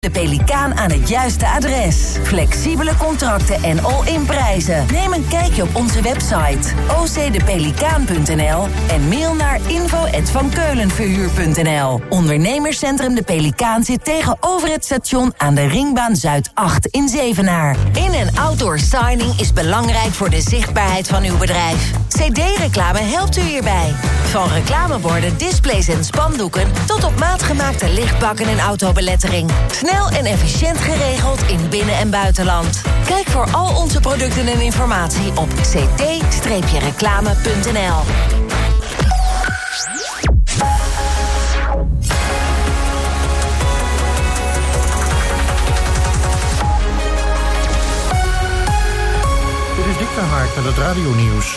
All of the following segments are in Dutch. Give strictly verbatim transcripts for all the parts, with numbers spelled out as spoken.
De Pelikaan aan het juiste adres. Flexibele contracten en all-in prijzen. Neem een kijkje op onze website o c de pelikaan punt n l en mail naar info at van keulenverhuur punt n l. Ondernemerscentrum De Pelikaan zit tegenover het station aan de Ringbaan Zuid acht in Zevenaar. In- en outdoor signing is belangrijk voor de zichtbaarheid van uw bedrijf. C D-reclame helpt u hierbij. Van reclameborden, displays en spandoeken tot op maat gemaakte lichtbakken en autobelettering. Snel en efficiënt geregeld in binnen- en buitenland. Kijk voor al onze producten en informatie op c d reclame punt n l. Dit is Dick van Haart met het radionieuws.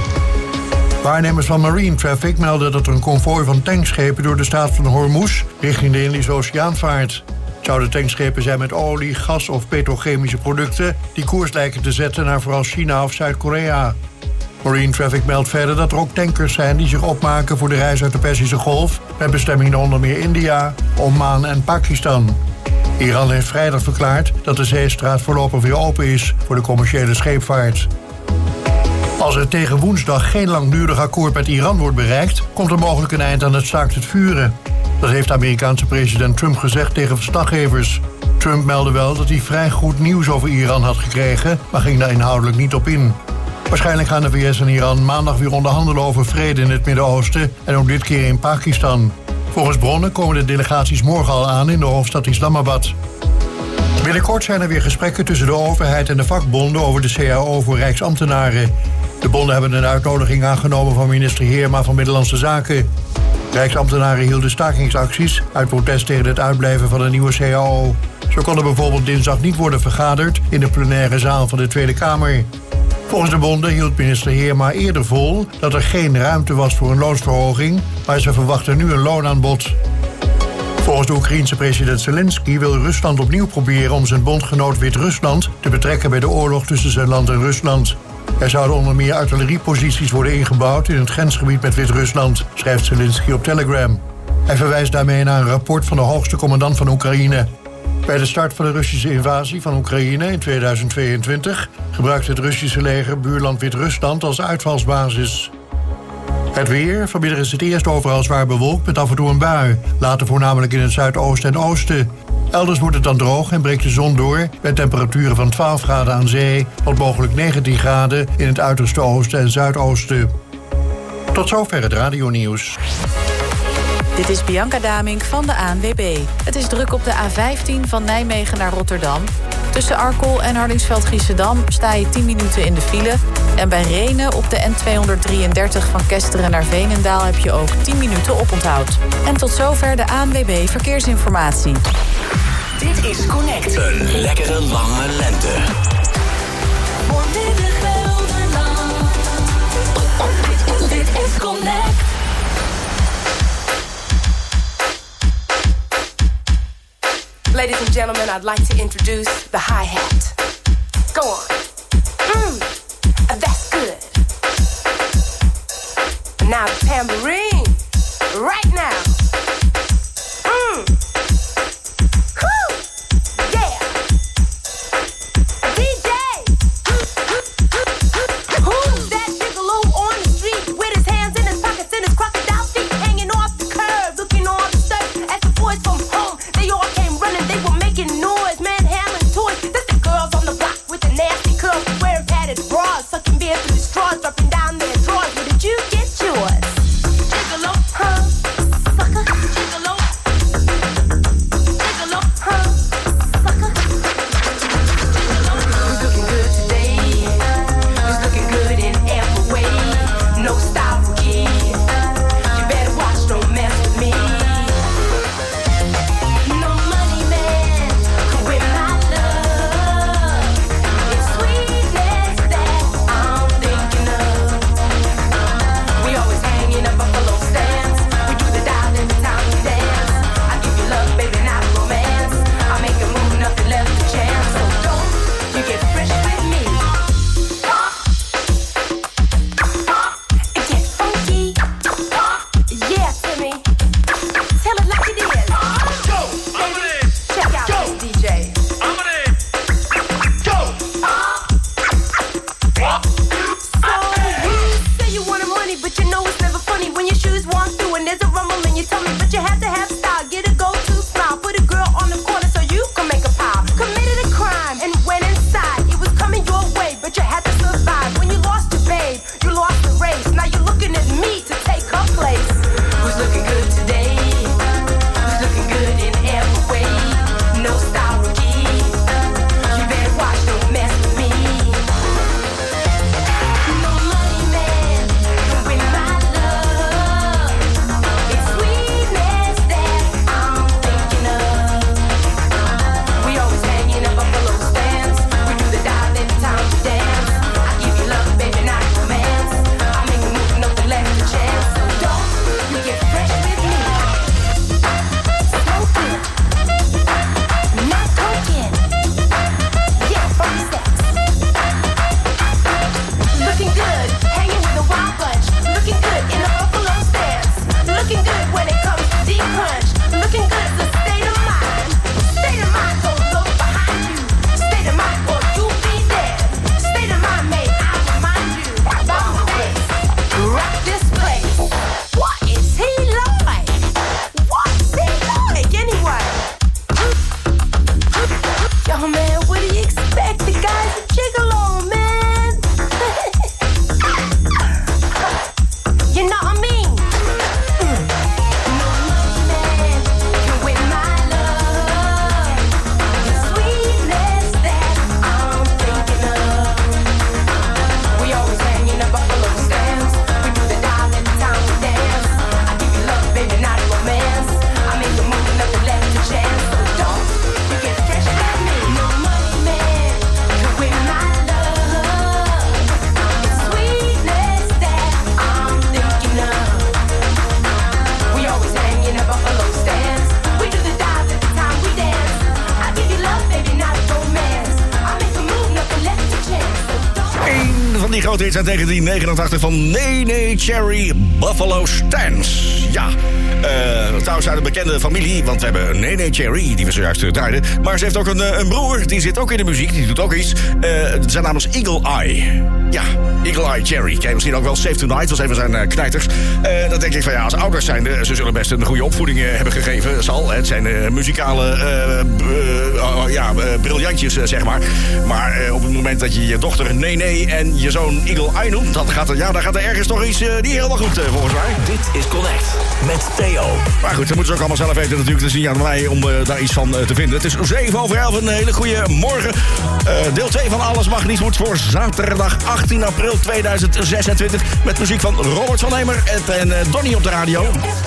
Waarnemers van Marine Traffic melden dat er een konvooi van tankschepen door de staat van Hormuz richting de Indische Oceaan vaart. Het zouden tankschepen zijn met olie, gas of petrochemische producten die koers lijken te zetten naar vooral China of Zuid-Korea. Marine Traffic meldt verder dat er ook tankers zijn die zich opmaken voor de reis uit de Perzische Golf met bestemming naar onder meer India, Oman en Pakistan. Iran heeft vrijdag verklaard dat de zeestraat voorlopig weer open is voor de commerciële scheepvaart. Als er tegen woensdag geen langdurig akkoord met Iran wordt bereikt, komt er mogelijk een eind aan het staakt het vuren. Dat heeft de Amerikaanse president Trump gezegd tegen verslaggevers. Trump meldde wel dat hij vrij goed nieuws over Iran had gekregen, maar ging daar inhoudelijk niet op in. Waarschijnlijk gaan de V S en Iran maandag weer onderhandelen over vrede in het Midden-Oosten en ook dit keer in Pakistan. Volgens bronnen komen de delegaties morgen al aan in de hoofdstad Islamabad. Binnenkort zijn er weer gesprekken tussen de overheid en de vakbonden over de C A O voor Rijksambtenaren. De bonden hebben een uitnodiging aangenomen van minister Heerma van Binnenlandse Zaken. Rijksambtenaren hielden stakingsacties uit protest tegen het uitblijven van een nieuwe C A O. Zo kon er bijvoorbeeld dinsdag niet worden vergaderd in de plenaire zaal van de Tweede Kamer. Volgens de bonden hield minister Heerma eerder vol dat er geen ruimte was voor een loonsverhoging, maar ze verwachten nu een loonaanbod. Volgens de Oekraïense president Zelensky wil Rusland opnieuw proberen om zijn bondgenoot Wit-Rusland te betrekken bij de oorlog tussen zijn land en Rusland. Er zouden onder meer artillerieposities worden ingebouwd in het grensgebied met Wit-Rusland, schrijft Zelensky op Telegram. Hij verwijst daarmee naar een rapport van de hoogste commandant van Oekraïne. Bij de start van de Russische invasie van Oekraïne in tweeduizend tweeëntwintig gebruikte het Russische leger buurland Wit-Rusland als uitvalsbasis. Het weer. Vanmiddag is het eerst overal zwaar bewolkt met af en toe een bui. Later voornamelijk in het zuidoosten en oosten. Elders wordt het dan droog en breekt de zon door met temperaturen van twaalf graden aan zee tot mogelijk negentien graden in het uiterste oosten en zuidoosten. Tot zover het radionieuws. Dit is Bianca Damink van de A N W B. Het is druk op de A vijftien van Nijmegen naar Rotterdam. Tussen Arkel en Hardingsveld-Giessendam sta je tien minuten in de file. En bij Rhenen op de N tweehonderddrieëndertig van Kesteren naar Veenendaal heb je ook tien minuten oponthoud. En tot zover de A N W B Verkeersinformatie. Dit is Connect. Een lekkere lange lente. Voormiddag Gelderland. Dit is Connect. Ladies and gentlemen, I'd like to introduce the hi-hat. Go on. Mm, that's good. And now the tambourine. Right now. Mm. Whew. Yeah. D J. Who's that gigolo on the street with his hands in his pockets and his crocodile feet hanging off the curb, looking all absurd as the boys from home, they all came running, they were making noise, manhandling toys. That's the girls on the block with the nasty curls, wearing padded bras, sucking beer through straws, dropping down their drawers. Where did you get yours? die grote hits uit negentien negenentachtig van Nene Cherry, Buffalo Stance. Ja, uh, trouwens uit een bekende familie, want we hebben Nene Cherry, die we zojuist draaiden. Maar ze heeft ook een, een broer, die zit ook in de muziek, die doet ook iets. Uh, zijn naam is Eagle Eye. Ja, Eagle Eye Cherry. Ken je misschien ook wel, Save Tonight, was een van zijn uh, knijters. Uh, dan denk ik van ja, als ouders zijn, uh, ze zullen best een goede opvoeding uh, hebben gegeven. Zal, het zijn uh, muzikale uh, uh, uh, ja, uh, briljantjes, uh, zeg maar. Maar uh, op het moment dat je je dochter Nene en je zoon Eagle Eye noemt, dan gaat er, ja, dan gaat er ergens toch iets uh, niet helemaal goed, uh, volgens mij. Dit is Connect met Theo. Maar goed, dat moeten ze ook allemaal zelf weten natuurlijk. Het is niet aan mij om uh, daar iets van uh, te vinden. Het is zeven over elf, een hele goede morgen. Uh, deel twee van Alles Mag Niets Moet voor zaterdag achttien april tweeduizend zesentwintig. Met muziek van Robert van Hemer en, en uh, Donnie op de radio.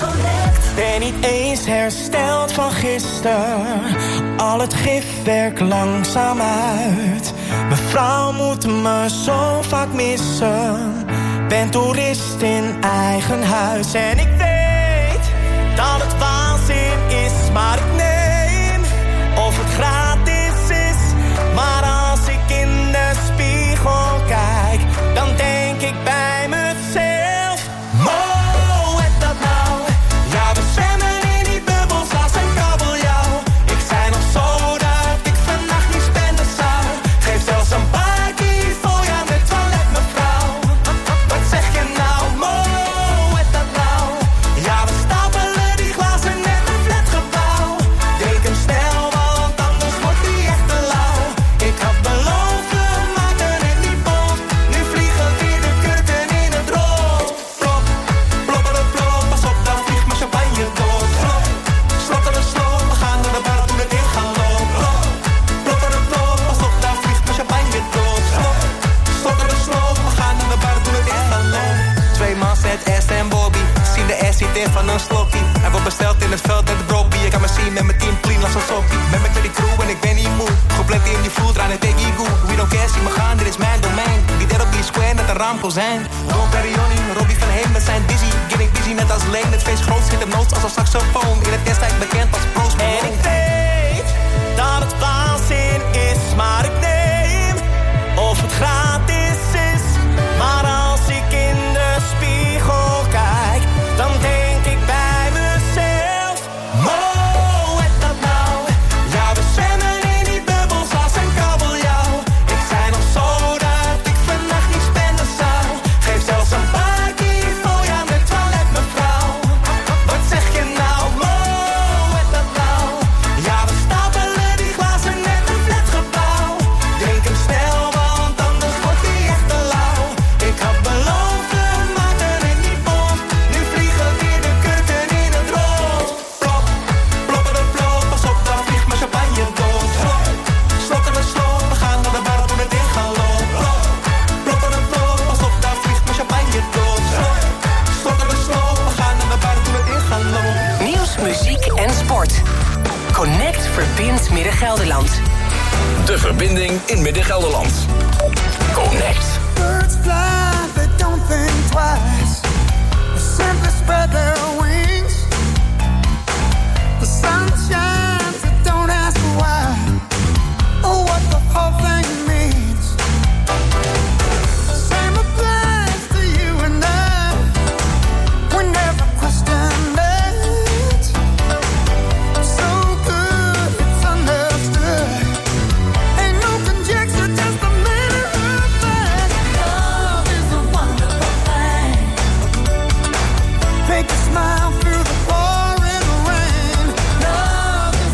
Ben niet eens hersteld van gisteren. Al het gif werkt langzaam uit. Mevrouw moet me zo vaak missen. Ben toerist in eigen huis. En ik weet dat het waanzin is, maar ik neem of het gratis is. Maar als ik in de spiegel kijk, dan denk ik bij mezelf: oh, het dat nou? Ja, we zwemmen in die bubbels als een kabeljauw. Ik zei nog zo dat ik vannacht niet spenden zou. Geef zelfs een bakkie voor je aan de toilet, mevrouw. Wat zeg je nou? Oh, het dat nou? Ja, we stapelen die glazen net een flatgebouw. Drink hem snel, want anders wordt die echt te lauw. Ik had beloofd, we maken het niet bot. Nu vliegen weer de kurken in het rood. Plop, ploppere plop, pas op, daar vliegt mijn champagne dood. Slop, slotteren slop, we gaan naar de bar toen het in gaan lopen. Ploppere plop, pas op, daar vliegt mijn champagne dood. Slop, slotteren slop, we gaan naar de bar toen het in gaan lopen. Twee man zet S en Bobby, zien de S zit in van een slokkie. Hij wordt besteld in het veld met de brokkie. Je kan me zien met mijn team clean als een soppie. Met mijn die crew en ik ben niet moe. Geplet in die vloed, aan het take you goed. We don't care, zie me gaan, dit is mijn domein. Die dead op die square net een raamkozijn. Don Perigoni, Robbie van Heem met zijn dizzy. Getting busy net als Leen, het feest groot schiet hem nood als een saxofoon. In het destijds bekend als Pro's. En ik weet dat het waanzin is, maar ik neem of het gratis is. Maar als ik in de spiegel kijk, dan denk ik bij mezelf: oh, het dat nou? Ja, we zwemmen in die bubbels als een kabeljauw. Ik zei nog zo dat ik vannacht niet spenden zou. Geef zelfs een bakkie voor je aan de toilet, mevrouw. Wat zeg je nou? Oh, het dat nou? Ja, we stapelen die glazen net een flatgebouw. Drink hem snel, want anders wordt die echt te lauw. Ik had beloofd, we maken het niet bot. Nu vliegen weer de kurken in het rood. Plop, ploppere plop, pas op, daar vliegt mijn champagne dood. Slop, slotteren slop, we gaan naar de bar toen het in gaan lopen. Plop, ploppere plop, pas op, daar vliegt mijn champagne dood. Slop, slotteren slop, we gaan naar de bar toen het in gaan lopen. Nieuws, muziek en sport. Connect verbindt Midden-Gelderland. De verbinding in Midden-Gelderland. Connect. Birds fly, they don't think twice. They simply spread their wings. The sun shines, they don't ask why. Or what the whole thing means. Same applies to you and I. We never questioned it. So good, it's understood. Ain't no conjecture, just a matter of fact. Love is a wonderful thing. Make you smile through the pouring rain. Love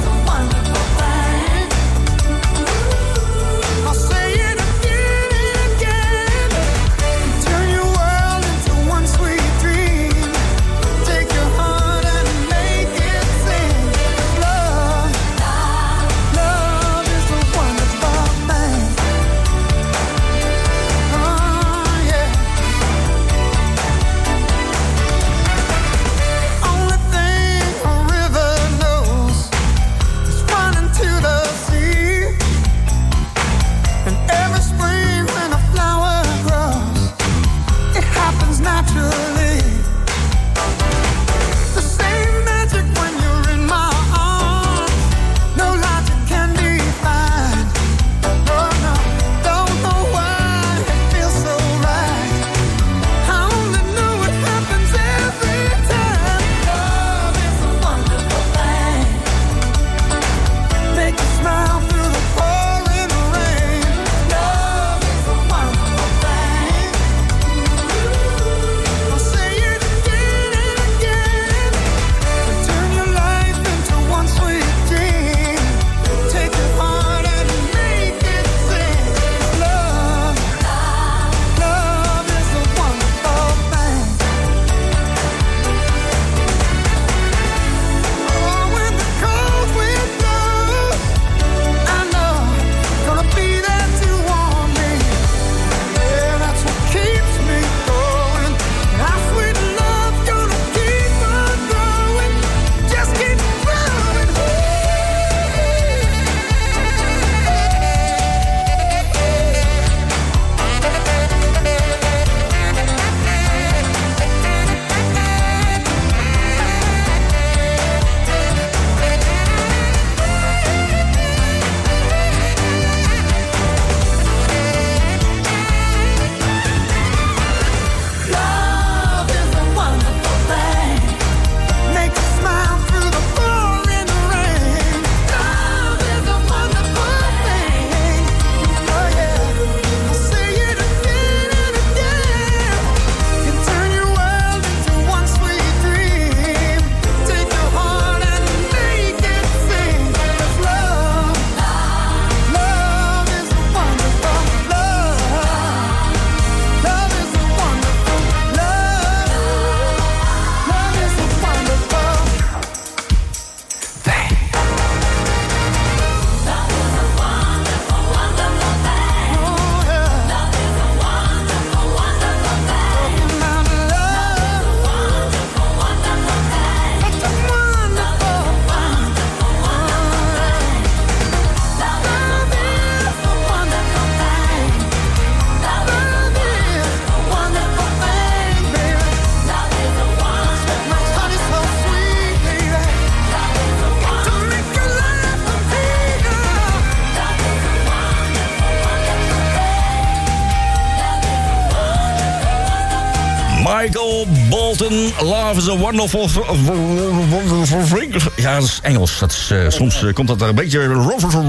Bolton, Love is a Wonderful, wonderful Thing. Ja, dat is Engels. Dat is, uh, soms uh, komt dat er een beetje... Wonderful,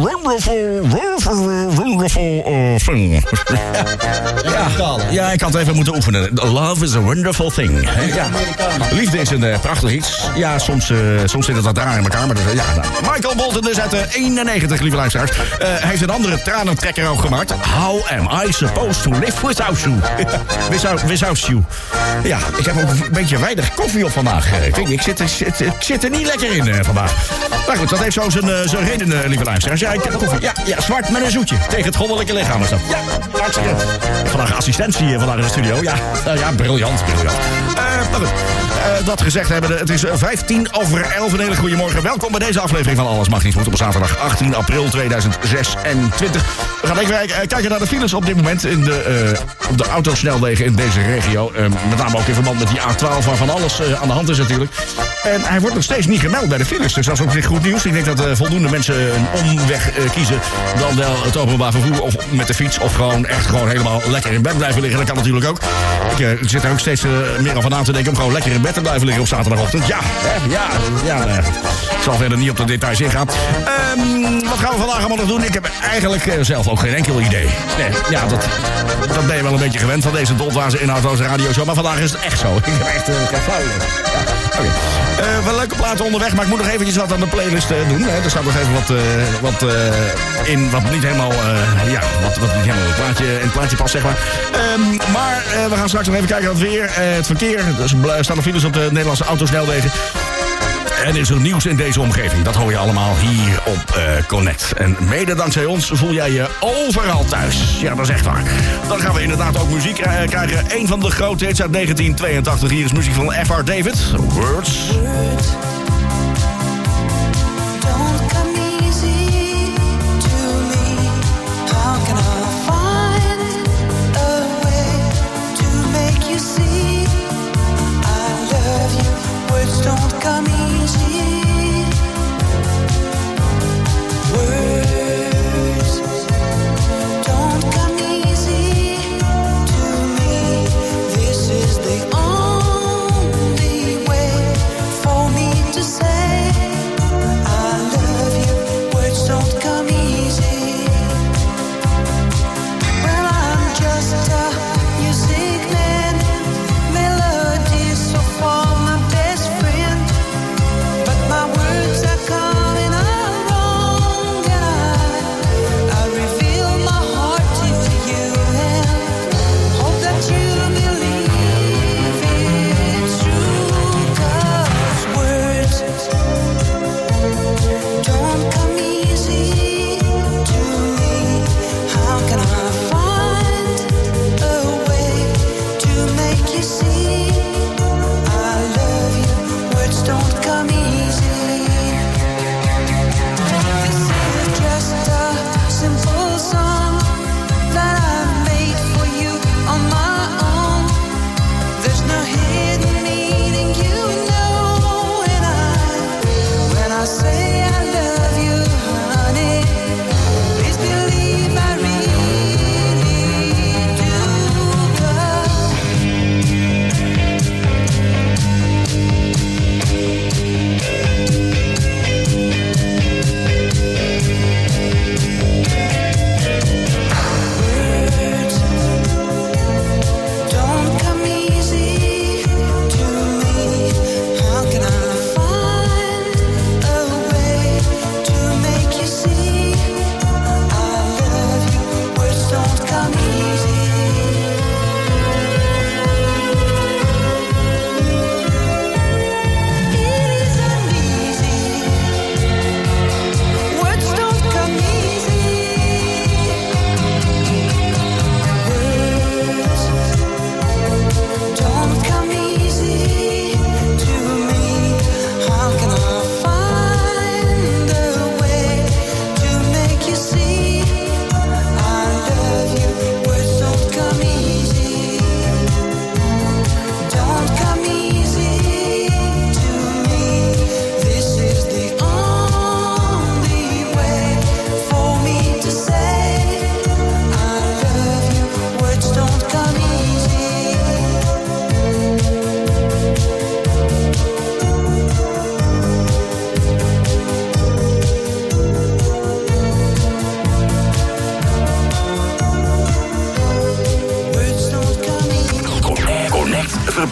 wonderful uh, thing. Ja, ja, ik had even moeten oefenen. Love is a wonderful thing. Ja. Liefde is een uh, prachtig iets. Ja, soms, uh, soms zit het wat raar in elkaar. Maar dat, uh, ja, nou. Michael Bolton is uit de eenennegentig, lieve luisteraars. Uh, hij heeft een andere tranentrekker ook gemaakt. How am I supposed to live without you? without, without you. Ja, ik heb ook een beetje weinig koffie op vandaag. Ik, weet, ik, zit, ik, zit, ik zit er niet lekker in uh, vandaag. Maar goed, dat heeft zo zijn, uh, zijn reden, uh, lieve luisteraars. Ja, ik heb koffie. Ja, ja, zwart met een zoetje. Tegen het goddelijke lichaam is dat. Ja, hartstikke. Vandaag assistentie uh, vandaag in de studio. Ja, uh, ja briljant, briljant. Uh, maar goed, uh, dat gezegd hebben, het is vijftien over elf. Een hele goede morgen. Welkom bij deze aflevering van Alles Mag Niet Goed op zaterdag achttien april tweeduizend zesentwintig. We gaan even uh, kijken naar de files op dit moment in de, uh, op de autosnelwegen in deze regio. Uh, met name ook in verband met die A twaalf waar van alles uh, aan de hand is natuurlijk. En hij wordt nog steeds niet gemeld bij de files. Dus dat is op zich goed nieuws. Ik denk dat uh, voldoende mensen een omweg uh, kiezen dan wel het openbaar vervoer of met de fiets. Of gewoon echt gewoon helemaal lekker in bed blijven liggen. Dat kan natuurlijk ook. Ik uh, zit er ook steeds uh, meer over na te denken om gewoon lekker in bed te blijven liggen op zaterdagochtend. Ja, hè, ja, ja. Uh, ik zal verder niet op de details ingaan. Um, wat gaan we vandaag allemaal nog doen? Ik heb eigenlijk uh, zelf ook geen enkel idee. Nee, ja, dat, dat ben je wel een beetje gewend van deze doltwazen in auto's en radioshow. Maar vandaag is het echt zo. Ik heb echt uh, geen flauw idee. Ja, oké. Okay. Uh, wel leuke platen onderweg, maar ik moet nog eventjes wat aan de playlist uh, doen. Hè. Er staat nog even wat, uh, wat uh, in wat niet helemaal, uh, ja, wat, wat niet helemaal in het plaatje, in het plaatje past, zeg maar. Um, maar uh, we gaan straks nog even kijken naar het weer, uh, het verkeer. Er staan nog files op de Nederlandse autosnelwegen. En is er nieuws in deze omgeving. Dat hoor je allemaal hier op uh, Connect. En mede dankzij ons voel jij je overal thuis. Ja, dat is echt waar. Dan gaan we inderdaad ook muziek uh, krijgen. Een van de grote hits uit negentien tweeëntachtig. Hier is muziek van F R David. Words. Words. Don't come easy to me. How can I find a way to make you see I love you? Words don't come easy. Words don't come easy to me. This is the only way for me to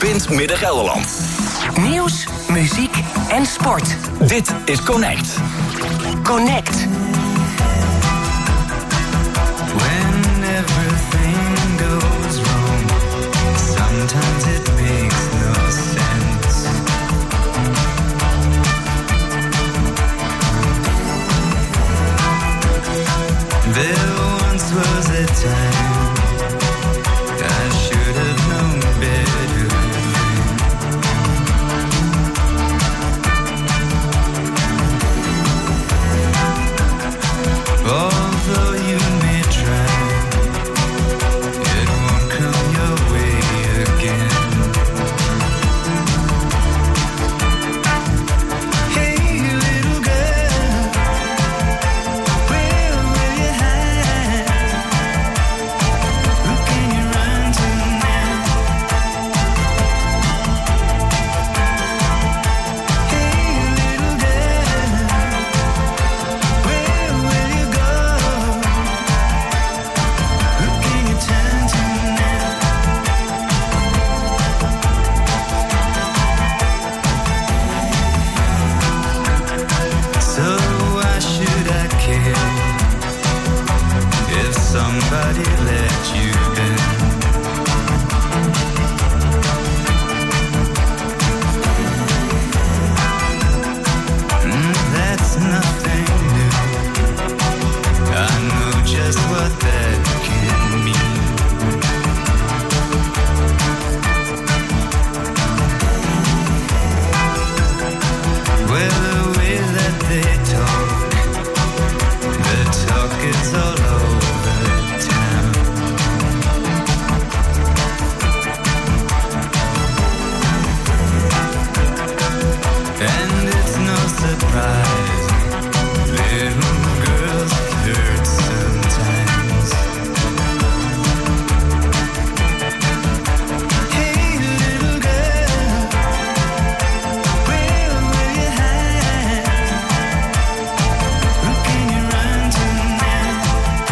verbindt Midden-Gelderland. Nieuws, muziek en sport. Dit is Connect. Connect. When everything goes wrong, sometimes it makes no sense. There once was a time I should have known better then. Although you may try, it won't come your way again. Hey, little girl, where will you hide? Who can you run to now? Hey, little girl, where will you go? Who can you turn to now? So why should I care if somebody let you down? Mm, that's nothing new. I know just what that can mean. Well, the way that they talk, the talk is all over town. And it's no surprise, little girls hurt sometimes. Hey, little girl, where will you hide? Who can you run to now?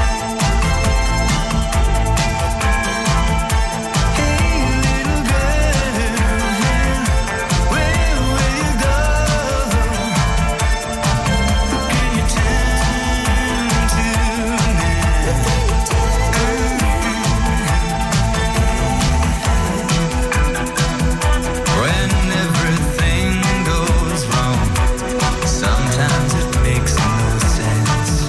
Hey, little girl, where will you go? Who can you turn to now? When everything goes wrong, sometimes it makes no sense.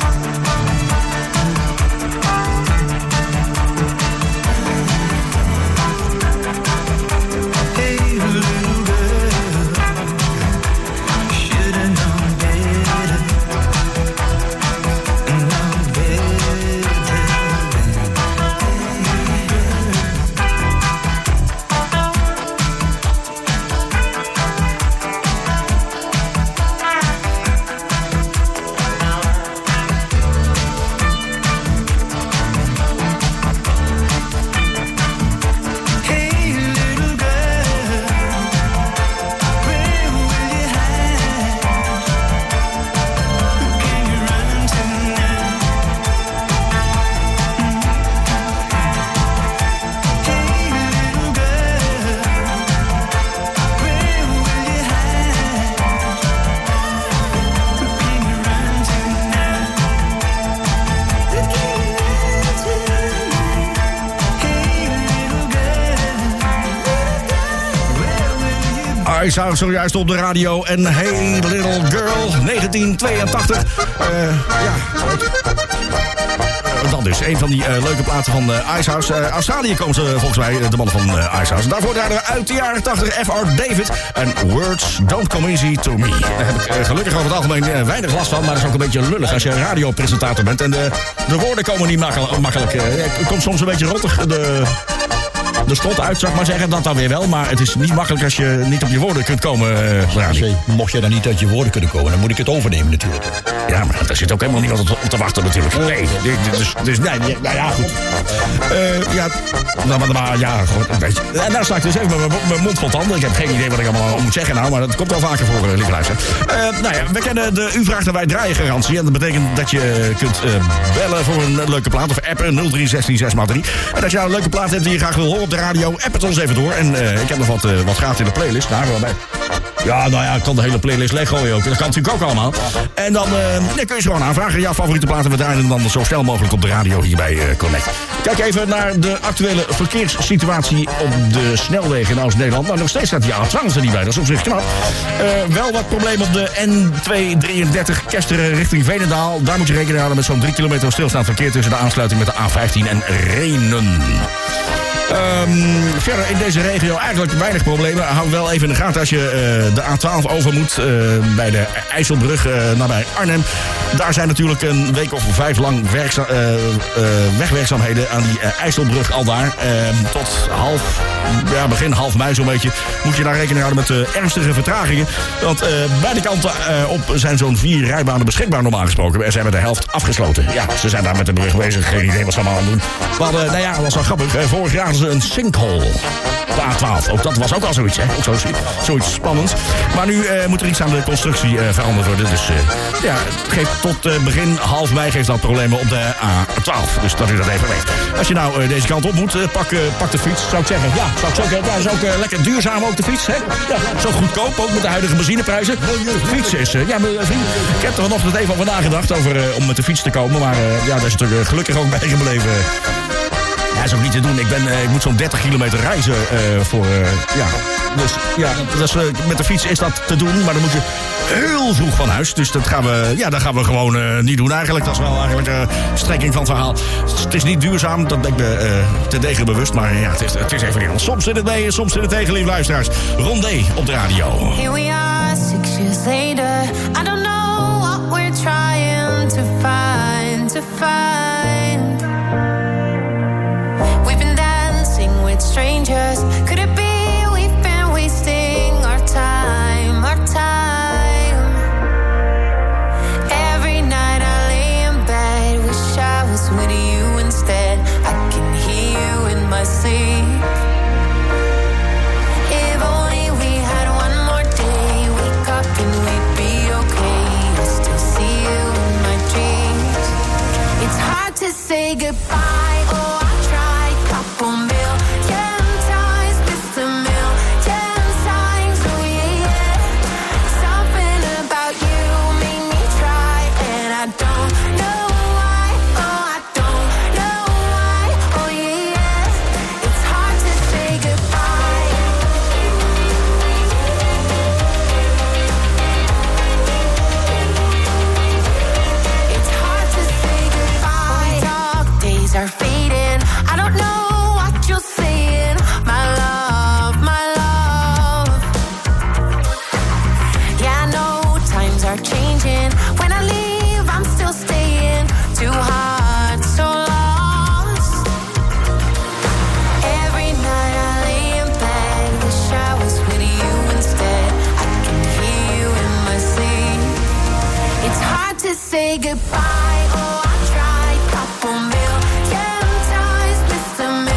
Hey, little girl, should've known better, known better than. Hey, little girl, where will you hide? Who can you run to now? Hey, little girl, where will you hide? Who can you run to now? Who can you run to now? Hey, little girl, where will you I zou zojuist op de radio en Hey Little Girl, negentien tweeëntachtig. Eh ja, dat is een van die eh, leuke platen van eh, Icehouse. Eh, Australië komen ze volgens mij, de mannen van eh, Icehouse. Daarvoor draaien we uit de jaren tachtig F R David en Words Don't Come Easy To Me. Daar heb ik eh, gelukkig over het algemeen eh, weinig last van, maar dat is ook een beetje lullig als je radiopresentator bent. En de, de woorden komen niet makkelijk. makkelijk eh, het komt soms een beetje rottig. De, de strot uit, zou ik maar zeggen, dat dan weer wel. Maar het is niet makkelijk als je niet op je woorden kunt komen. Uh, Zee, mocht je dan niet uit je woorden kunnen komen, dan moet ik het overnemen natuurlijk. Ja, maar daar zit ook helemaal niemand op te wachten natuurlijk. Nee, dus, dus nee, nou ja, goed. Uh, ja, nou, maar, ja, goed, weet je. En daar sta ik dus even met mijn mond vol tanden. Ik heb geen idee wat ik allemaal moet zeggen nou, maar dat komt wel vaker voor, uh, lieve luister. Uh, nou ja, we kennen de U vraagt en wij draaien garantie. En dat betekent dat je kunt uh, bellen voor een leuke plaat of appen nul drie zestien zes drie. En als je nou een leuke plaat hebt die je graag wil horen op de radio. App het ons even door. En uh, ik heb nog wat, uh, wat gaten in de playlist. Daar wel bij. Ja, nou ja, ik kan de hele playlist leeggooien ook. Dat kan natuurlijk ook allemaal. En dan, uh, dan kun je ze gewoon aanvragen. Jouw favoriete platen, we draaien dan zo snel mogelijk op de radio hier bij uh, Connect. Kijk even naar de actuele verkeerssituatie op de snelwegen in Oost-Nederland. Nou, nog steeds staat die A twaalf er niet bij. Dat is op zich knap. Uh, wel wat problemen op de N tweehonderddrieëndertig Kesteren richting Veenendaal. Daar moet je rekening houden met zo'n drie kilometer stilstaand verkeer tussen de aansluiting met de A vijftien en Rhenen. Um, verder in deze regio eigenlijk weinig problemen. Hou wel even in de gaten als je uh, de A twaalf over moet uh, bij de IJsselbrug uh, nabij Arnhem. Daar zijn natuurlijk een week of vijf lang werkza- uh, uh, wegwerkzaamheden aan die uh, IJsselbrug al daar. Uh, tot half, ja, begin half mei zo'n beetje moet je daar rekening houden met uh, ernstige vertragingen. Want uh, beide kanten uh, op zijn zo'n vier rijbanen beschikbaar normaal gesproken. En zijn met de helft afgesloten. Ja, ze zijn daar met de brug bezig. Geen idee wat ze allemaal aan doen. Maar uh, nou ja, dat was wel grappig. Uh, vorig jaar een sinkhole. De A twaalf. Ook dat was ook al zoiets, hè? Ook zo, zoiets spannends. Maar nu uh, moet er iets aan de constructie uh, veranderd worden. Dus uh, ja, het geeft tot uh, begin half mei geeft dat problemen op de A twaalf. Dus dat u dat even weet. Als je nou uh, deze kant op moet, uh, pak, uh, pak de fiets, zou ik zeggen. Ja, zou ik zeggen, dat is ook uh, lekker duurzaam ook de fiets, hè? Ja, zo goedkoop, ook met de huidige benzineprijzen. Fiets is, uh, ja, mijn vriend, ik heb er vanochtend even over nagedacht over, uh, om met de fiets te komen. Maar uh, ja, daar is er uh, gelukkig ook bij gebleven. Ja, dat is ook niet te doen. Ik, ben, uh, ik moet zo'n dertig kilometer reizen uh, voor... Uh, ja. Dus ja, dus, uh, met de fiets is dat te doen. Maar dan moet je heel vroeg van huis. Dus dat gaan we, ja, dat gaan we gewoon uh, niet doen eigenlijk. Dat is wel eigenlijk de strekking van het verhaal. Het is niet duurzaam, dat ben ik me uh, ten degen bewust. Maar ja, het is, het is even niet. Soms zit het mee en soms zit het tegen, lieve luisteraars. Rondé op de radio. Here we are, six years later. I don't know what we're trying to find, to find. We've been dancing with strangers. Could it be we've been wasting our time, our time? Every night I lay in bed, wish I was with you instead. I can hear you in my sleep. If only we had one more day, wake up and we'd be okay. I still see you in my dreams. It's hard to say goodbye. Oh, couple million times, missed a million times, oh yeah, yeah. Something about you made me try, and I don't know why, oh I don't know why, oh yeah, yeah. It's hard to say goodbye. It's hard to say goodbye. Dark days are fading, I don't know saying my love, my love. Yeah, I know times are changing. When I leave, I'm still staying. Too hard, so lost. Every night I lay in bed, wish I was with you instead. I can hear you in my sleep. It's hard to say goodbye. Oh, I tried, couple million times, missed a million.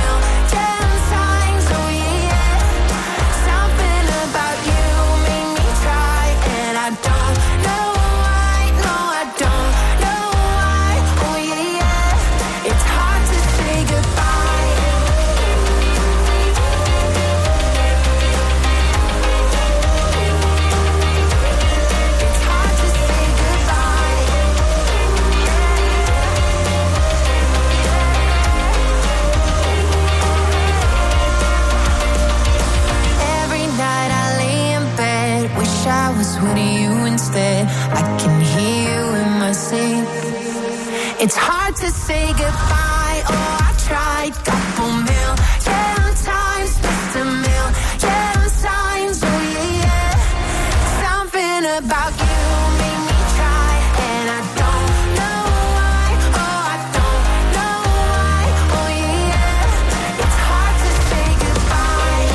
With you instead, I can hear you in my sleep. It's hard to say goodbye. Oh, I tried, couple million times, missed a million signs. Oh yeah, yeah. Something about you made me try, and I don't know why. Oh, I don't know why. Oh yeah, yeah. It's hard to say goodbye.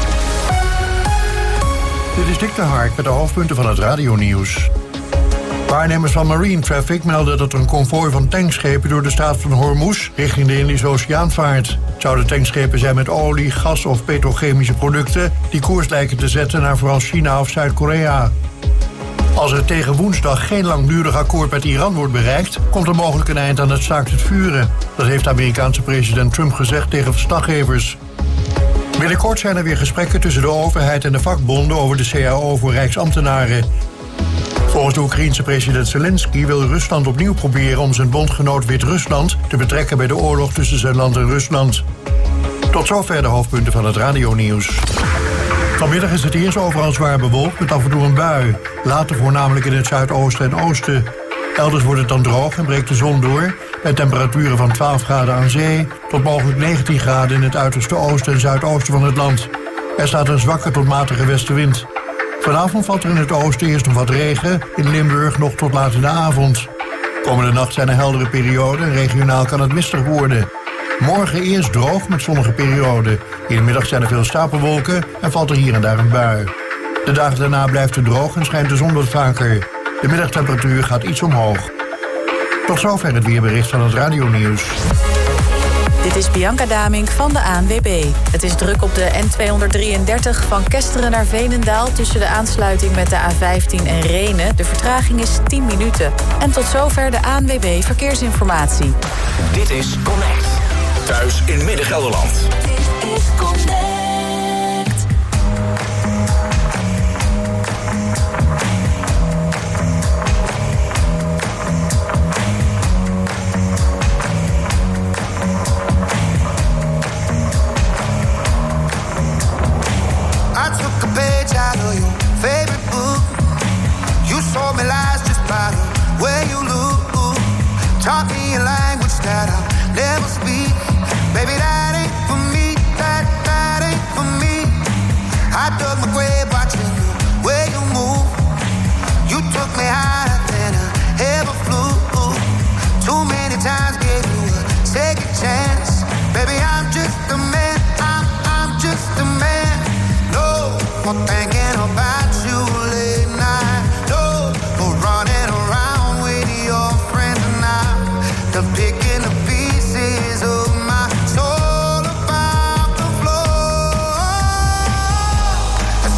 Dit is Dick de Hark met de hoofdpunten van het radionieuws. Waarnemers van Marine Traffic melden dat er een konvooi van tankschepen door de staat van Hormuz richting de Indische Oceaan vaart. Het zouden tankschepen zijn met olie, gas of petrochemische producten die koers lijken te zetten naar vooral China of Zuid-Korea. Als er tegen woensdag geen langdurig akkoord met Iran wordt bereikt, komt er mogelijk een eind aan het staakt het vuren. Dat heeft de Amerikaanse president Trump gezegd tegen verslaggevers. Binnenkort zijn er weer gesprekken tussen de overheid en de vakbonden over de C A O voor rijksambtenaren. Volgens de Oekraïense president Zelensky wil Rusland opnieuw proberen om zijn bondgenoot Wit-Rusland te betrekken bij de oorlog tussen zijn land en Rusland. Tot zover de hoofdpunten van het radionieuws. Vanmiddag is het eerst overal zwaar bewolkt met af en toe een bui. Later voornamelijk in het zuidoosten en oosten. Elders wordt het dan droog en breekt de zon door, bij temperaturen van twaalf graden aan zee tot mogelijk negentien graden in het uiterste oosten en zuidoosten van het land. Er staat een zwakke tot matige westenwind. Vanavond valt er in het oosten eerst nog wat regen, in Limburg nog tot laat in de avond. Komende nacht zijn er heldere perioden en regionaal kan het mistig worden. Morgen eerst droog met zonnige perioden. In de middag zijn er veel stapelwolken en valt er hier en daar een bui. De dagen daarna blijft het droog en schijnt de zon wat vaker. De middagtemperatuur gaat iets omhoog. Tot zover het weerbericht van het radionieuws. Dit is Bianca Damink van de A N W B. Het is druk op de N tweehonderddrieëndertig van Kesteren naar Veenendaal tussen de aansluiting met de A vijftien en Rhenen. De vertraging is tien minuten. En tot zover de A N W B Verkeersinformatie. Dit is Connect. Thuis in Midden-Gelderland. Dit is Connect. Told me lies just by the way you look. Taught me a language that I'll never speak. Baby, that ain't for me. That, that ain't for me. I dug my grave watching the way you move. You took me higher than I ever flew. Too many times gave you a second chance. Baby, I'm just a man. I'm, I'm just a man. No more thinking about you late night. Picking the pieces of my soul about the floor. As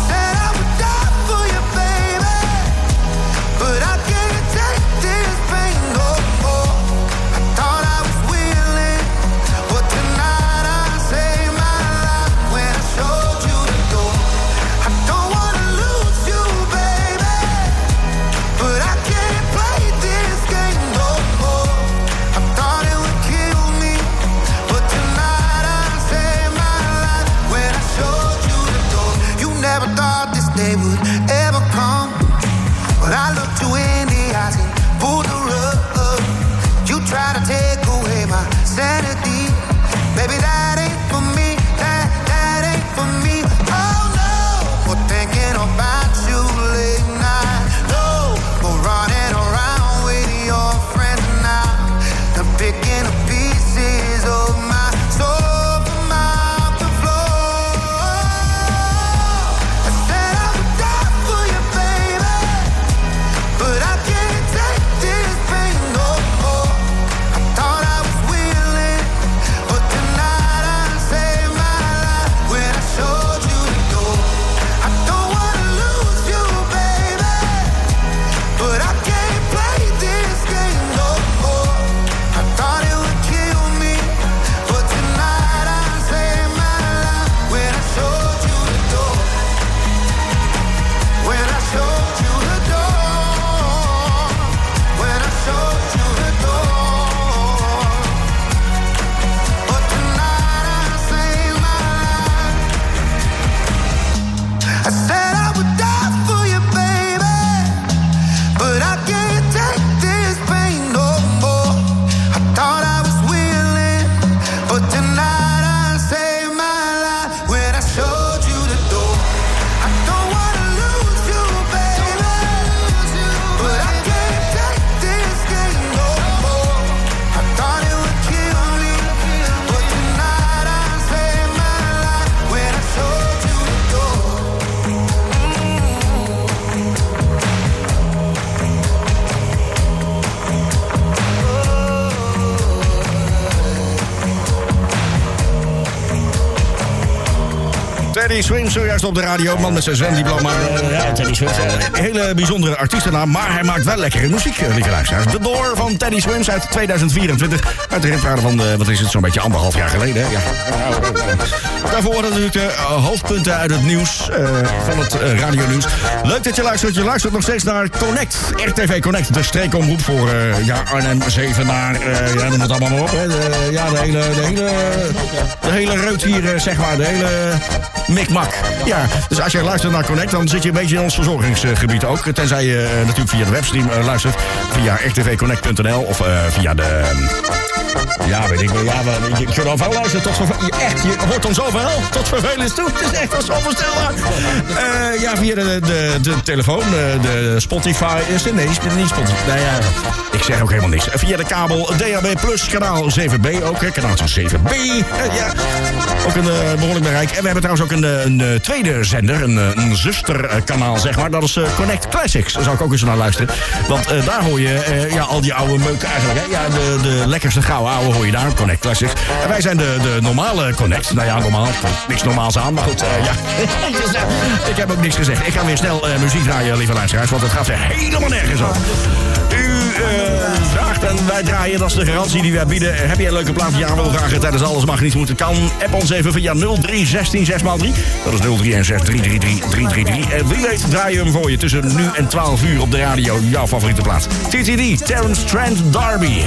Teddy Swims, zojuist op de radio. Man met zijn zwemdiploma. Uh, ja, Teddy Swims. Een hele bijzondere artiestennaam, maar hij maakt wel lekkere muziek, lieve luisteraars. The Door van Teddy Swims uit tweeduizend vierentwintig. Uit de hitparade van, de, wat is het, zo'n beetje anderhalf jaar geleden. Hè? Ja. Daarvoor worden natuurlijk de uh, hoofdpunten uit het nieuws, uh, van het uh, radionieuws. Leuk dat je luistert. Je luistert nog steeds naar Connect. R T V Connect, de streekomroep voor uh, ja, Arnhem, Zevenaar. Uh, ja, noem het allemaal maar op. Hè. De, ja, de hele, de hele, de hele reut hier, uh, zeg maar. De hele mikmak. Ja, dus als je luistert naar Connect, dan zit je een beetje in ons verzorgingsgebied ook. Tenzij je uh, natuurlijk via de webstream uh, luistert. Via r t v connect punt n l of uh, via de... Um, ja, weet ik wel. Ja, je kunt overal luisteren tot vervelend. Echt, je hoort ons overal tot vervelend toe. Het is echt wel zo verstelbaar. Uh, ja, via de, de, de telefoon, de, de Spotify. Is het, nee, niet Spotify. Nou ja, ik zeg ook helemaal niks. Via de kabel D A B plus, kanaal zeven B ook. Hè, kanaal zeven B. Uh, ja, ook een uh, behoorlijk bereik. En we hebben trouwens ook een, een, een tweede zender. Een, een zusterkanaal, zeg maar. Dat is uh, Connect Classics. Daar zou ik ook eens naar luisteren. Want uh, daar hoor je uh, ja, al die oude meuken eigenlijk. Hè. Ja, de, de lekkerste gouden oude hoor je daar. Connect Classics. En wij zijn de, de normale Connect. Nou ja, normaal. Niks normaals aan. Maar goed, uh, ja. Ik heb ook niks gezegd. Ik ga weer snel uh, muziek draaien, lieve luisteraars. Want het gaat er helemaal nergens over. U uh, vraagt en wij draaien. Dat is de garantie die wij bieden. Heb je een leuke plaat die je aan wil vragen tijdens Alles Mag Niet Moeten Kan? App ons even via nul drie zestien zes maal drie. Dat is nul drie en zes drie drie drie drie drie drie. En wie weet draaien we hem voor je tussen nu en twaalf uur op de radio. Jouw favoriete plaat. T T D, Terence Trent D'Arby.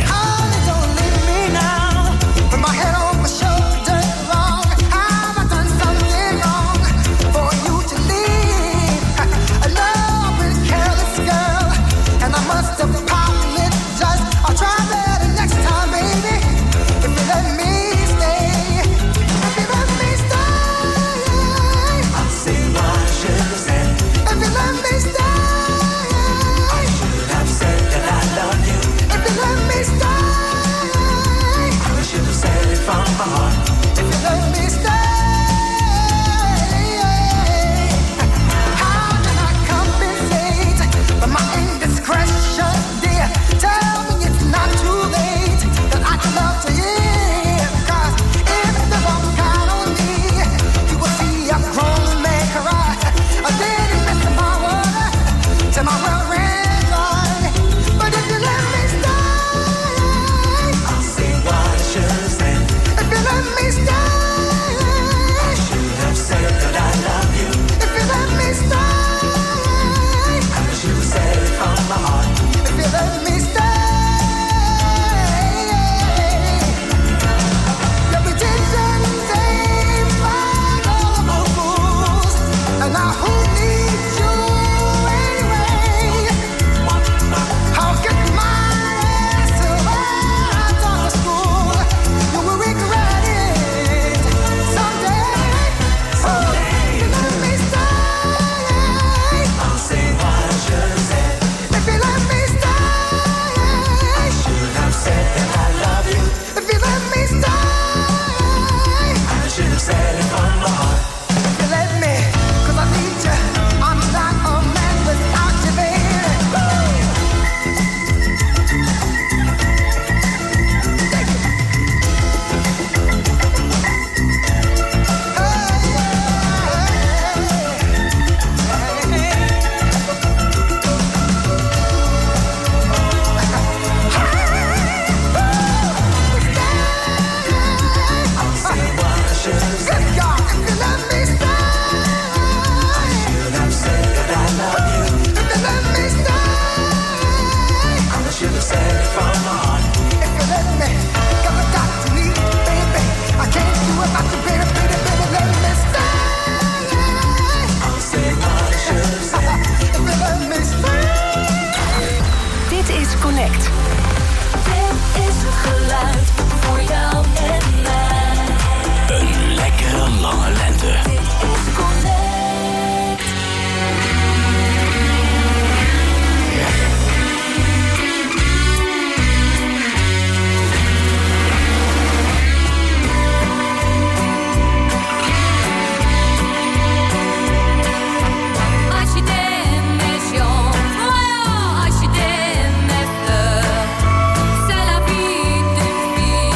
My head on my shoulder wrong. Have I done something wrong for you to leave? I know I've been a careless girl, and I must apologize. I'll try better next time, baby. If you let me stay, if you let me stay, I'll say what I should have said. If you let me stay, I should have said that I love you. If you let me stay. From my heart, if you let me stay, how can I compensate for my indiscretion, dear? Tell me it's not too late, that I can love to you. Cause if the wrong got on me, you will see a grown man cry. I didn't miss my water till my well ran dry. But if you let me stay, I'll say what I should have said. Let me stay. I should have said that I love you. If you let me stay, I should have said it from my heart. If you let me stay, your pretensions ain't like all of my fools. And now who needs you anyway? I'll get my ass till I'm done with school. You will regret. Als je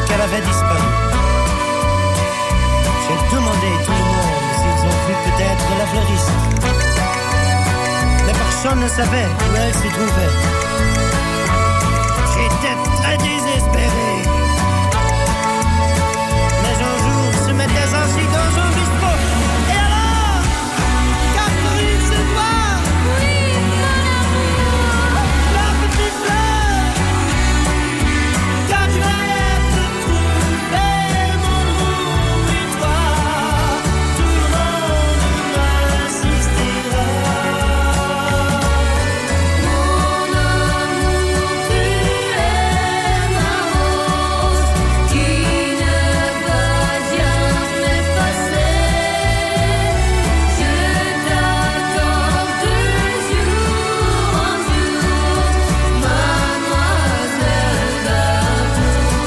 qu'elle avait disparu. J'ai demandé à tout le monde s'ils ont vu peut-être la fleuriste. Mais personne ne savait où elle se trouvait. J'étais très désespéré. Mais un jour, se mettait ainsi dans un bistrot. Et alors, Catherine, c'est toi? Oui, mon amour. La petite fleur. Quand tu allais te trouver, mon amour, et toi, tout le monde m'assistera. Mon amour, tu es ma rose qui ne va jamais passer. Je t'attends de jour en jour, mademoiselle d'amour.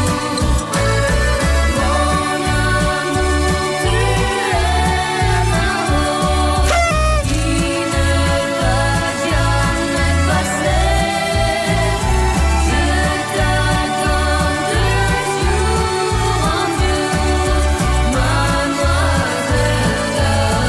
Mon amour, tu es ma rose qui ne va jamais passer. Je t'attends de jour en jour, mademoiselle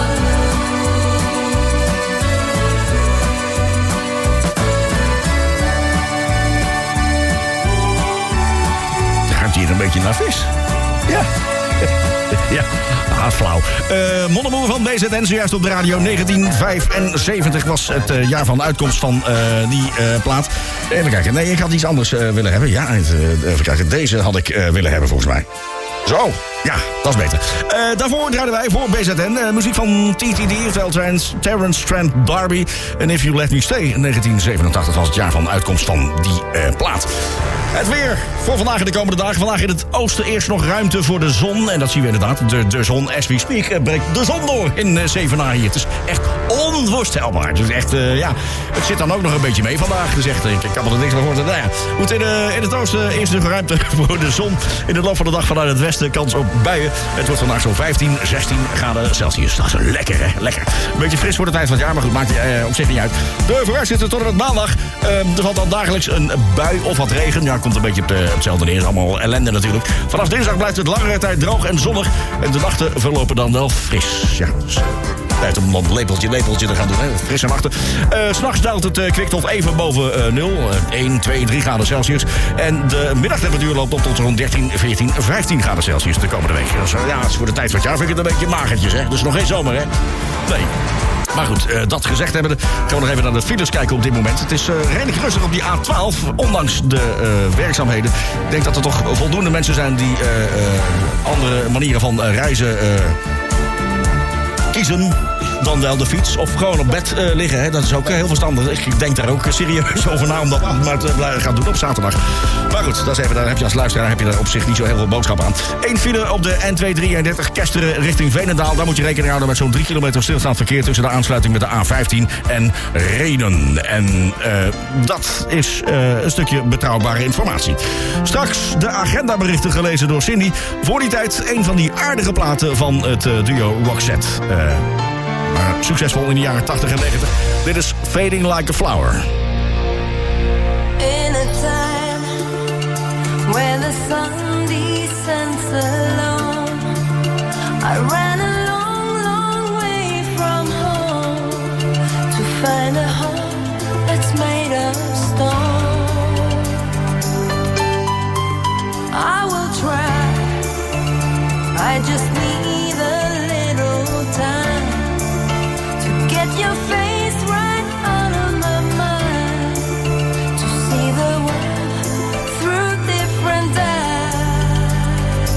Het ruikt hier een beetje naar vis. Ja. Ja, ah, flauw. Uh, Monnemoer van B Z N, zojuist op de radio. negentien vijfenzeventig was het uh, jaar van uitkomst van uh, die uh, plaat. Even kijken. Nee, ik had iets anders uh, willen hebben. Ja, het, uh, even kijken. Deze had ik uh, willen hebben, volgens mij. Zo, ja, dat is beter. Uh, daarvoor draaiden wij voor B Z N uh, muziek van T T D, oftewel Terence, Terence Trent D'Arby. En If You Let Me Stay. negentien zevenentachtig was het jaar van uitkomst van die uh, plaat. Het weer voor vandaag en de komende dagen. Vandaag in het oosten eerst nog ruimte voor de zon. En dat zien we inderdaad. De, de zon, as we speak, uh, breekt de zon door in uh, Zevenaar hier. Het is echt onvoorstelbaar. Het is echt, uh, ja, het zit dan ook nog een beetje mee vandaag. Dus echt, ik, ik kan me er niks van voorstellen. Nou ja, goed, in, uh, in het oosten eerst nog ruimte voor de zon. In de loop van de dag vanuit het westen kans op buien. Het wordt vandaag zo'n vijftien, zestien graden Celsius. Dat is lekker, hè? Lekker. Een beetje fris voor de tijd van het jaar, maar goed, maakt uh, op zich niet uit. De vooruitzichten tot en met maandag. Uh, er valt dan dagelijks een bui of wat regen. Ja, komt een beetje op, uh, op hetzelfde neer. Allemaal ellende natuurlijk. Vanaf dinsdag blijft het langere tijd droog en zonnig. En de nachten verlopen dan wel fris. Ja, dus tijd om een lepeltje, lepeltje te gaan doen. Hè. Fris en nachten. Uh, S'nachts daalt het uh, kwikstof even boven uh, nul. Uh, één, twee, drie graden Celsius. En de middagtemperatuur loopt op tot zo'n dertien, veertien, vijftien graden Celsius de komende week. Dus, uh, ja, voor de tijd van het jaar vind ik het een beetje magertjes. Hè. Dus nog geen zomer, hè? Nee. Maar goed, uh, dat gezegd hebben, gaan we nog even naar de files kijken op dit moment. Het is uh, redelijk rustig op die A twaalf, ondanks de uh, werkzaamheden. Ik denk dat er toch voldoende mensen zijn die uh, uh, andere manieren van uh, reizen uh, kiezen dan wel de fiets. Of gewoon op bed uh, liggen. Hè. Dat is ook uh, heel verstandig. Ik denk daar ook serieus over na om dat maar te blijven gaan doen op zaterdag. Maar goed, dat is even, daar heb je als luisteraar heb je daar op zich niet zo heel veel boodschap aan. Eén file op de N twee drieëndertig Kesteren richting Veenendaal. Daar moet je rekening houden met zo'n drie kilometer stilstaand verkeer tussen de aansluiting met de A vijftien en Renen. En uh, dat is uh, een stukje betrouwbare informatie. Straks de agendaberichten gelezen door Cindy. Voor die tijd een van die aardige platen van het uh, duo Roxette. Uh, Maar succesvol in de jaren tachtig en negentig. Dit is Fading Like a Flower. In a time when the sun descends alone, I ran a long, long way from home to find a home that's made of stone. I will try, I just need a little time to get your face right out of my mind, to see the world through different eyes.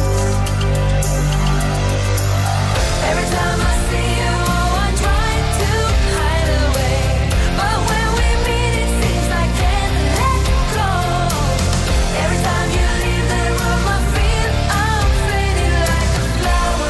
Every time I see you, oh, I try to hide away, but when we meet it seems I can't let go. Every time you leave the room I feel I'm fading like a flower.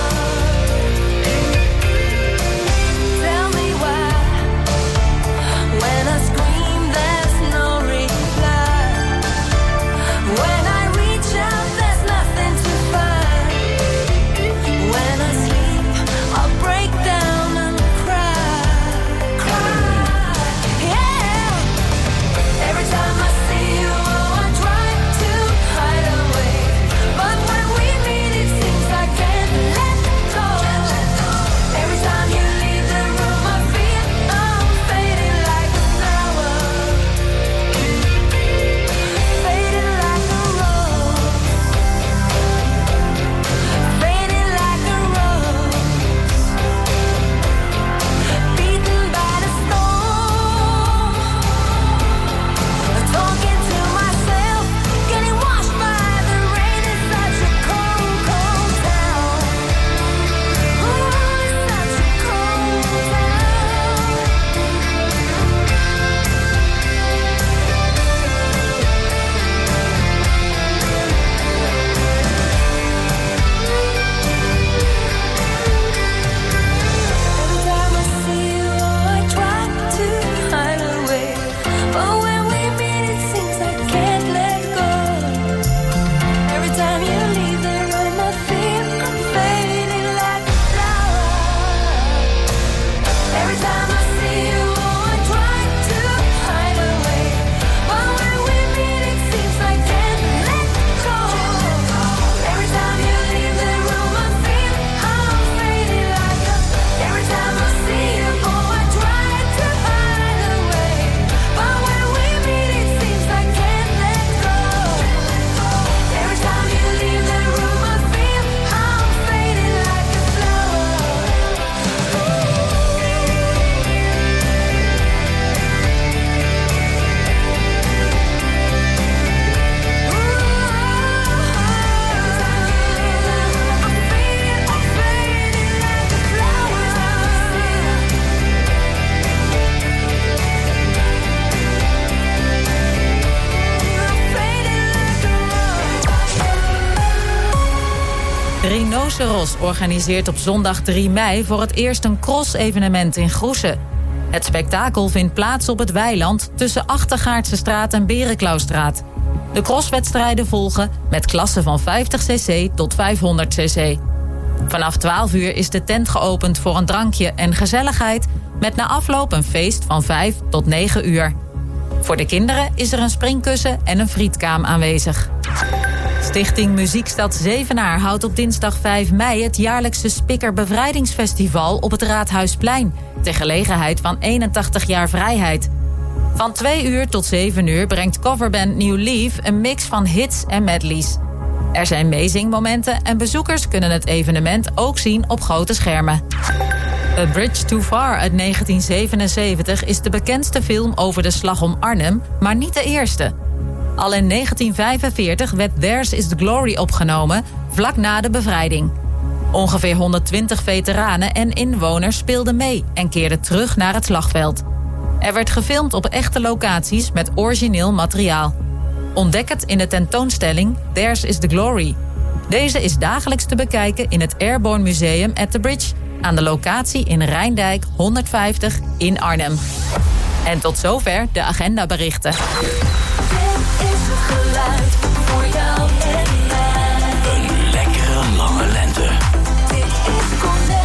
Rhinoceros organiseert op zondag drie mei voor het eerst een cross-evenement in Groessen. Het spektakel vindt plaats op het weiland tussen Achtergaardsestraat en Berenklauwstraat. De crosswedstrijden volgen met klassen van vijftig cc tot vijfhonderd cc. Vanaf twaalf uur is de tent geopend voor een drankje en gezelligheid, met na afloop een feest van vijf tot negen uur. Voor de kinderen is er een springkussen en een frietkaam aanwezig. Stichting Muziekstad Zevenaar houdt op dinsdag vijf mei het jaarlijkse Spikker Bevrijdingsfestival op het Raadhuisplein, ter gelegenheid van eenentachtig jaar vrijheid. Van twee uur tot zeven uur brengt coverband New Leaf een mix van hits en medleys. Er zijn meezingmomenten en bezoekers kunnen het evenement ook zien op grote schermen. A Bridge Too Far uit negentien zevenenzeventig is de bekendste film over de slag om Arnhem, maar niet de eerste. Al in negentien vijfenveertig werd Theirs is the Glory opgenomen, vlak na de bevrijding. Ongeveer honderdtwintig veteranen en inwoners speelden mee en keerden terug naar het slagveld. Er werd gefilmd op echte locaties met origineel materiaal. Ontdek het in de tentoonstelling Theirs is the Glory. Deze is dagelijks te bekijken in het Airborne Museum at the Bridge, aan de locatie in Rijndijk honderdvijftig in Arnhem. En tot zover de agendaberichten. Dit is het geluid voor jou en mij. Een lekkere lange lente. Dit is Connect.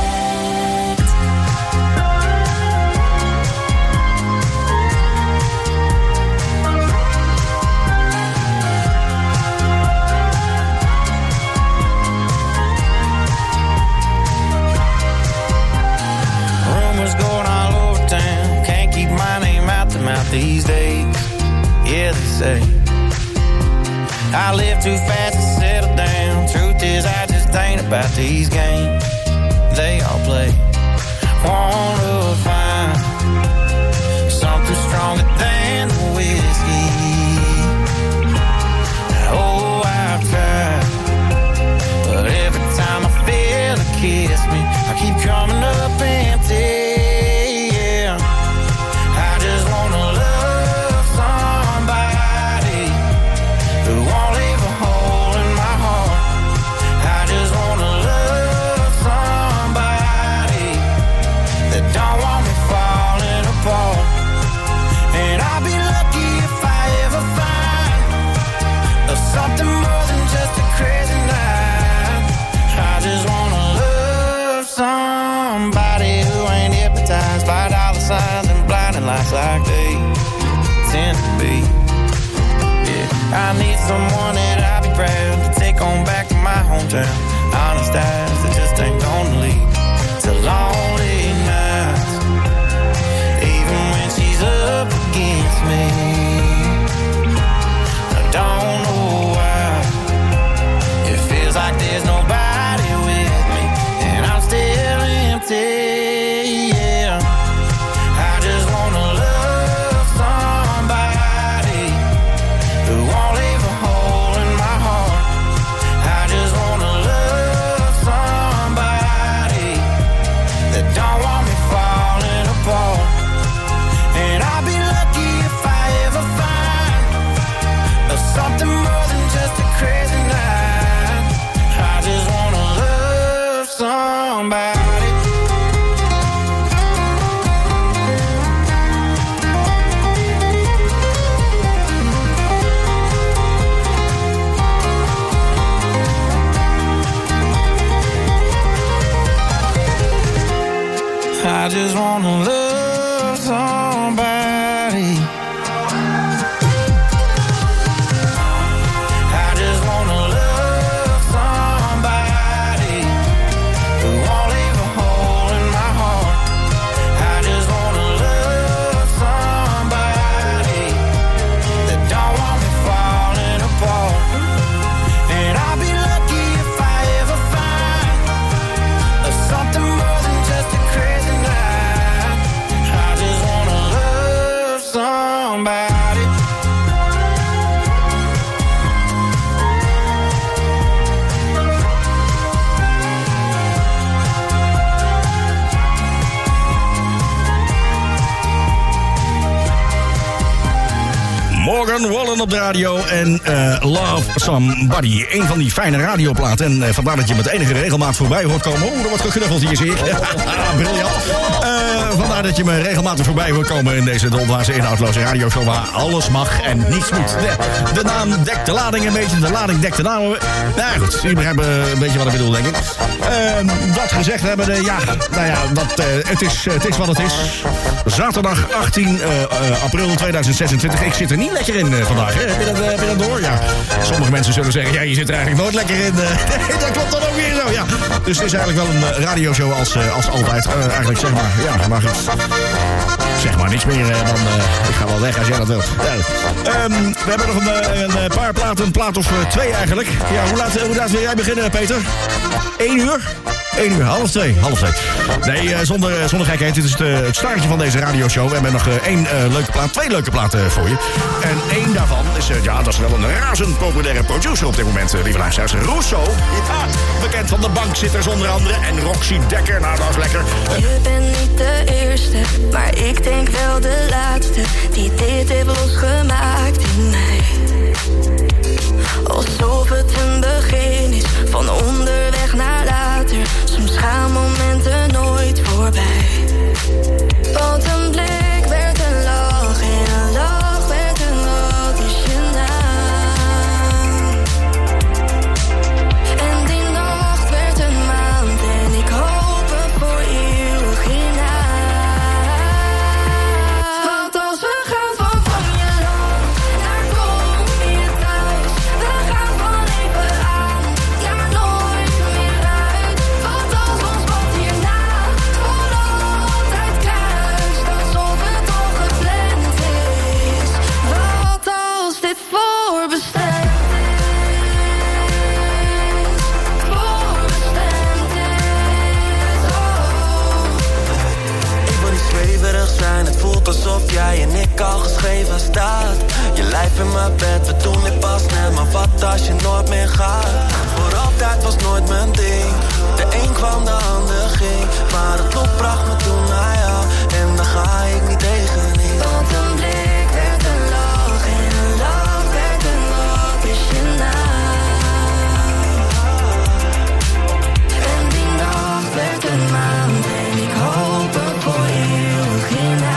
Rumors going all over town. Can't keep my name out the mouth these days. Yeah, they say I live too fast to settle down. Truth is, I just ain't about these games they all play. Wanna find something stronger than the whiskey. Oh, I've tried, but every time I feel it kiss me, I keep coming up empty. Yeah, I just wanna love somebody who won't leave a hole in my heart. I just wanna love somebody that don't want me falling apart. And I'll be lucky if I ever find something more than just a crazy night. I just wanna love somebody who ain't hypnotized by dollar signs and blinding lights like they tend to be. Yeah, I need someone that I'll be proud to take on back to my hometown. Honest eyes that just ain't gonna lead to lonely nights, even when she's up against me. I don't know why it feels like there's nobody with me, and I'm still empty. Yeah, I just wanna love somebody who won't leave a hole in my heart. I just wanna love somebody that don't want me falling apart. And I'll be lucky if I ever find something more than just a crazy night. I just wanna love somebody. I just wanna love somebody. I just wanna love somebody who won't leave a hole in my heart. I just wanna love somebody that don't want me falling apart. And I'll be lucky if I ever find something more than just a crazy night. dan op de radio. En uh, Love Somebody. Een van die fijne radioplaten. En uh, vandaar dat je met enige regelmaat voorbij hoort komen. Oeh, er wordt geknuffeld hier, zie ik. Briljant. Uh, vandaar dat je me regelmatig voorbij hoort komen in deze dolwaarse inhoudloze radioshow waar alles mag en niets moet. De, de naam dekt de lading een beetje. De lading dekt de naam. Nou goed, jullie begrijpen een beetje wat ik bedoel, denk ik. Uh, dat gezegd hebben, de, ja, nou ja, dat, uh, het, is, het is wat het is. Zaterdag achttien april tweeduizend zesentwintig. Ik zit er niet lekker in uh, vandaag, hè? Heb je, dat, uh, heb je dat door? Ja. Sommige mensen zullen zeggen, ja, je zit er eigenlijk nooit lekker in. Uh, dat klopt dan ook weer zo, ja. Dus het is eigenlijk wel een uh, radioshow als, uh, als altijd. Uh, eigenlijk zeg maar, ja, maar goed. Zeg maar niks meer, uh, dan uh, ik ga wel weg als jij dat wil. Ja. Um, we hebben nog een, een, een paar platen, een plaat of uh, twee eigenlijk. Ja, hoe laat, hoe laat wil jij beginnen, Peter? Eén uur? Eén uur, half twee, half twee. Nee, uh, zonder, zonder gekheid, dit is het, uh, het staartje van deze radioshow. We hebben nog uh, één uh, leuke plaat, twee leuke platen uh, voor je. En één daarvan is, uh, ja, dat is wel een razend populaire producer op dit moment, uh, lieve luisteraars. Russo, ja, bekend van de bankzitters onder andere. En Roxy Dekker, nou, dat is lekker. Uh, Je bent niet de eerste, maar ik denk wel de laatste die dit heeft losgemaakt in mij. Alsof het een begin is, van onderweg naar later. Soms gaan momenten nooit voorbij. Want een blik werd een lach en een lach werd een wat is je naam. En die nacht werd een maand en ik hoop het voor eeuwig hierna. Want als we gaan van van je land naar kom je thuis. We gaan van even aan naar nooit meer uit. Want als ons pad hierna voor altijd kruist, alsof het al gepland is. Wat als dit voorbestemd is, voorbestemd is, oh. Ik wil niet zweverig zijn, het voelt alsof jij en ik al geschreven staat. Je lijf in mijn bed, we doen dit pas net, maar wat als je nooit meer gaat? Voor altijd was nooit mijn ding, de een kwam, de ander ging. Maar het lot bracht me toen naar jou, en daar ga ik niet tegenin. Want een blik werd een lach en een lach werd een wat is je naam. En die nacht werd een maand en ik hoop het voor eeuwig hierna.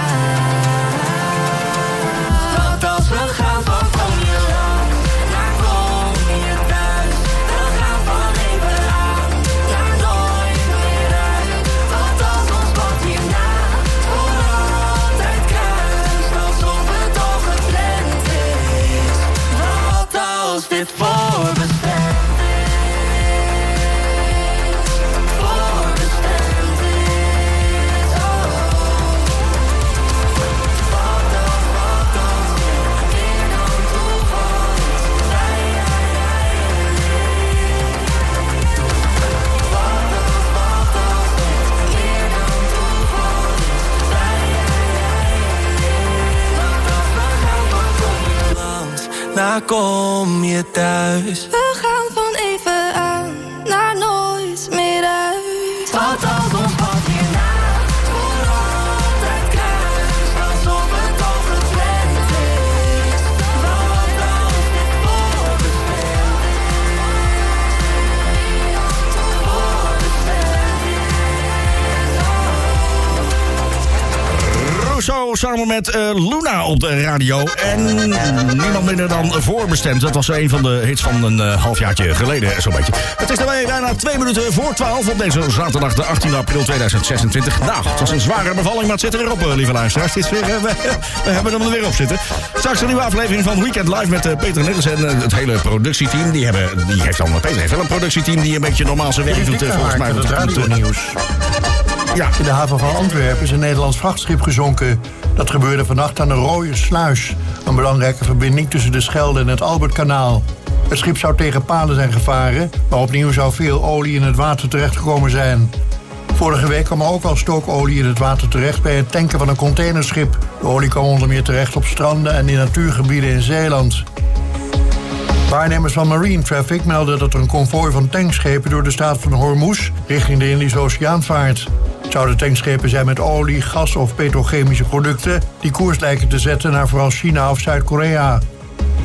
Want als we gaan van kom je land naar kom je thuis. We gaan van even aan naar nooit meer uit. Want als ons pad hierna voor altijd kruist, alsof het al gepland is. Wat als dit voorbestemd is, voorbestemd is, oh. Wat als, wat als dit meer dan toeval is, zij, jij, jij en ik. Wat als, wat als dit meer dan toeval is, zij, jij, jij en ik. Want als we gaan van kom je Langs, naar kom je thuis. We gaan van even aan naar nooit meer uit. Wat als ons pad hierna voor altijd kruist, alsof het al gepland is. Wat als dit voorbestemd is, voorbestemd is, oh. Russo samen met uh, Luna op de radio. En niemand minder dan Voorbestemd. Dat was een van de hits van een uh, halfjaartje geleden, zo'n beetje. Het is daarmee bijna twee minuten voor twaalf op deze zaterdag de achttiende april tweeduizend zesentwintig. Nou, het was een zware bevalling, maar het zit er weer op, uh, lieve luisteraars. Het is weer, uh, we, we hebben hem er weer op zitten. Straks een nieuwe aflevering van Weekend Live met uh, Peter Niels en uh, het hele productieteam. Die, hebben, die heeft dan, Peter heeft wel een productieteam die een beetje normaal zijn werk doet, uh, volgens mij. Het radionieuws. Ja. In de haven van Antwerpen is een Nederlands vrachtschip gezonken. Dat gebeurde vannacht aan de Rode Sluis. Een belangrijke verbinding tussen de Schelde en het Albertkanaal. Het schip zou tegen palen zijn gevaren, maar opnieuw zou veel olie in het water terechtgekomen zijn. Vorige week kwam er ook al stookolie in het water terecht bij het tanken van een containerschip. De olie kwam onder meer terecht op stranden en in natuurgebieden in Zeeland. Waarnemers van Marine Traffic melden dat er een konvooi van tankschepen door de staat van Hormuz richting de Indische Oceaan vaart. Het zouden tankschepen zijn met olie, gas of petrochemische producten die koers lijken te zetten naar vooral China of Zuid-Korea.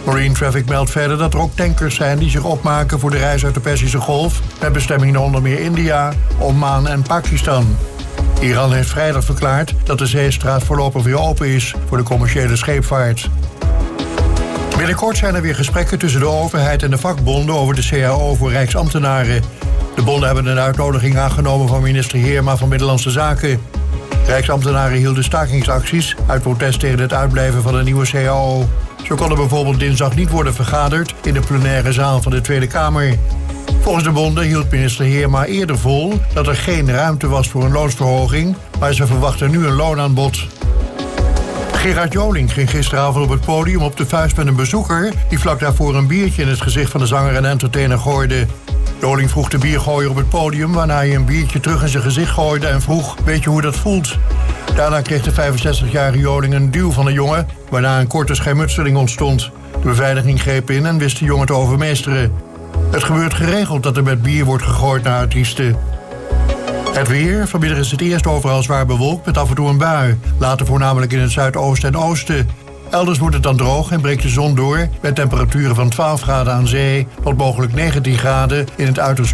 Marine Traffic meldt verder dat er ook tankers zijn die zich opmaken voor de reis uit de Perzische Golf, met bestemming naar onder meer India, Oman en Pakistan. Iran heeft vrijdag verklaard dat de zeestraat voorlopig weer open is voor de commerciële scheepvaart. Binnenkort zijn er weer gesprekken tussen de overheid en de vakbonden over de C A O voor Rijksambtenaren. De bonden hebben een uitnodiging aangenomen van minister Heerma van Binnenlandse Zaken. Rijksambtenaren hielden stakingsacties uit protest tegen het uitblijven van een nieuwe C A O. Zo kon er bijvoorbeeld dinsdag niet worden vergaderd in de plenaire zaal van de Tweede Kamer. Volgens de bonden hield minister Heerma eerder vol dat er geen ruimte was voor een loonsverhoging, maar ze verwachten nu een loonaanbod. Gerard Joling ging gisteravond op het podium op de vuist met een bezoeker die vlak daarvoor een biertje in het gezicht van de zanger en entertainer gooide. Joling vroeg de biergooier op het podium, waarna hij een biertje terug in zijn gezicht gooide en vroeg: weet je hoe dat voelt? Daarna kreeg de vijfenzestigjarige Joling een duw van de jongen, waarna een korte schermutseling ontstond. De beveiliging greep in en wist de jongen te overmeesteren. Het gebeurt geregeld dat er met bier wordt gegooid naar artiesten. Het weer. Vanmiddag is het eerst overal zwaar bewolkt met af en toe een bui. Later voornamelijk in het zuidoosten en oosten. Elders wordt het dan droog en breekt de zon door met temperaturen van twaalf graden aan zee tot mogelijk negentien graden in het uiterste